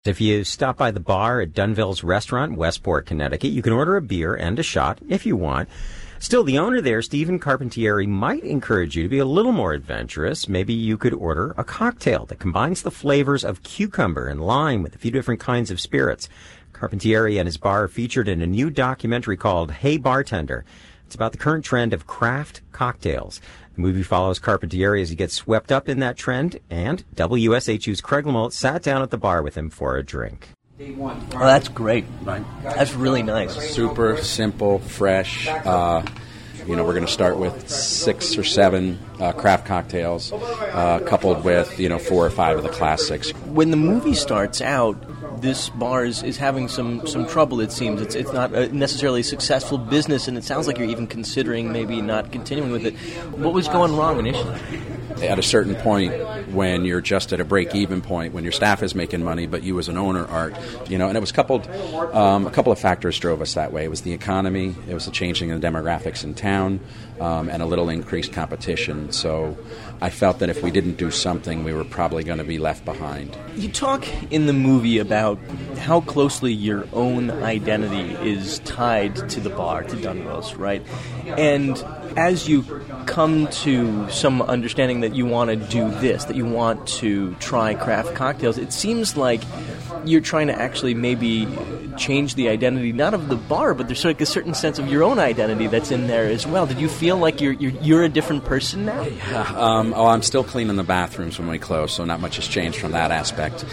If you stop by the bar at Dunville's Restaurant, Westport, Connecticut, you can order a beer and a shot if you want. Still, the owner there, Stephen Carpentieri, might encourage you to be a little more adventurous. Maybe you could order a cocktail that combines the flavors of cucumber and lime with a few different kinds of spirits. Carpentieri and his bar are featured in a new documentary called Hey Bartender. It's about the current trend of craft cocktails. The movie follows Carpentieri as he gets swept up in that trend, and WSHU's Craig LaMotte sat down at the bar with him for a drink. Oh, that's great. Right. That's really nice. Super simple, fresh. We're going to start with 6 or 7 craft cocktails, coupled with 4 or 5 of the classics. When the movie starts out, this bar is having some trouble. It seems it's not necessarily a successful business, and it sounds like you're even considering maybe not continuing with it. What was going wrong initially? At a certain point, when you're just at a break-even point, when your staff is making money, but you as an owner aren't, and it was coupled. A couple of factors drove us that way. It was the economy, it was the changing in the demographics in town, and a little increased competition. So I felt that if we didn't do something, we were probably going to be left behind. You talk in the movie about how closely your own identity is tied to the bar, to Dunville's, right? And as you come to some understanding that you want to do this, that you want to try craft cocktails, it seems like you're trying to actually maybe change the identity, not of the bar, but there's like a certain sense of your own identity that's in there as well. Did you feel like you're a different person now? Yeah. I'm still cleaning the bathrooms when we close, so not much has changed from that aspect.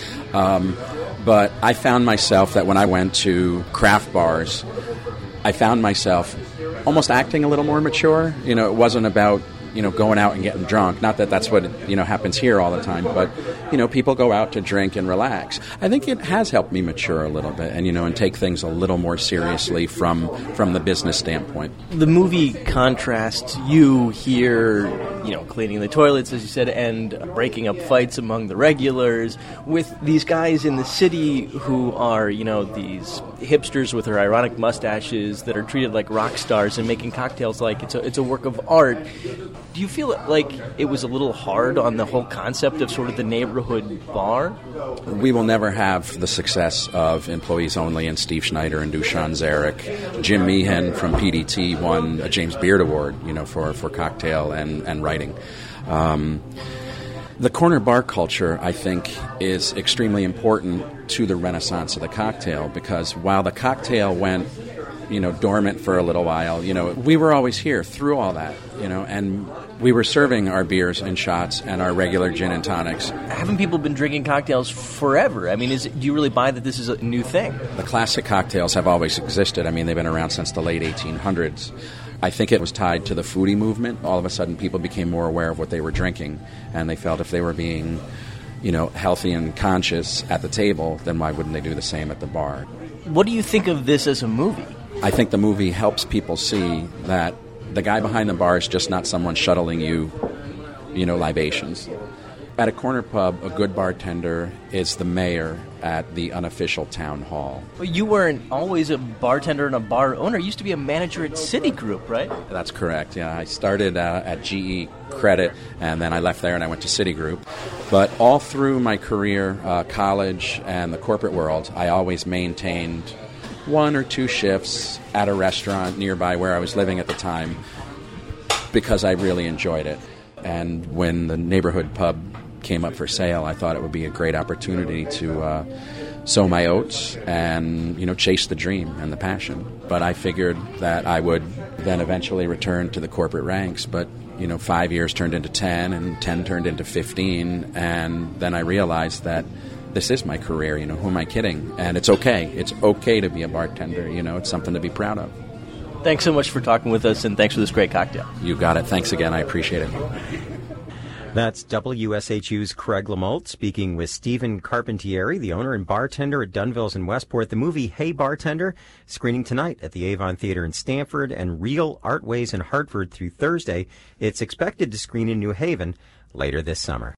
But I found myself that when I went to craft bars, I found myself almost acting a little more mature. It wasn't about going out and getting drunk. Not that that's what happens here all the time, but people go out to drink and relax. I think it has helped me mature a little bit, and take things a little more seriously from the business standpoint. The movie contrasts you here, cleaning the toilets, as you said, and breaking up fights among the regulars, with these guys in the city who are these hipsters with their ironic mustaches that are treated like rock stars and making cocktails like it's a work of art. Do you feel like it was a little hard on the whole concept of sort of the neighborhood bar? We will never have the success of Employees Only and Steve Schneider and Dushan Zarek. Jim Meehan from PDT won a James Beard Award, for cocktail and writing. The corner bar culture, I think, is extremely important to the renaissance of the cocktail, because while the cocktail went dormant for a little while, we were always here through all that, and we were serving our beers and shots and our regular gin and tonics. Haven't people been drinking cocktails forever? I mean, do you really buy that this is a new thing? The classic cocktails have always existed. I mean, they've been around since the late 1800s. I think it was tied to the foodie movement. All of a sudden, people became more aware of what they were drinking, and they felt if they were being, healthy and conscious at the table, then why wouldn't they do the same at the bar? What do you think of this as a movie? I think the movie helps people see that the guy behind the bar is just not someone shuttling you, libations. At a corner pub, a good bartender is the mayor at the unofficial town hall. Well, you weren't always a bartender and a bar owner. You used to be a manager at Citigroup, right? That's correct, yeah. I started at GE Credit, and then I left there and I went to Citigroup. But all through my career, college and the corporate world, I always maintained 1 or 2 shifts at a restaurant nearby where I was living at the time because I really enjoyed it. And when the neighborhood pub came up for sale, I thought it would be a great opportunity to sow my oats and, chase the dream and the passion. But I figured that I would then eventually return to the corporate ranks. But, 5 years turned into 10, and 10 turned into 15. And then I realized that this is my career, who am I kidding? And it's okay. It's okay to be a bartender, it's something to be proud of. Thanks so much for talking with us, and thanks for this great cocktail. You got it. Thanks again. I appreciate it. That's WSHU's Craig LaMotte speaking with Stephen Carpentieri, the owner and bartender at Dunville's in Westport. The movie Hey Bartender, screening tonight at the Avon Theater in Stamford and Real Artways in Hartford through Thursday. It's expected to screen in New Haven later this summer.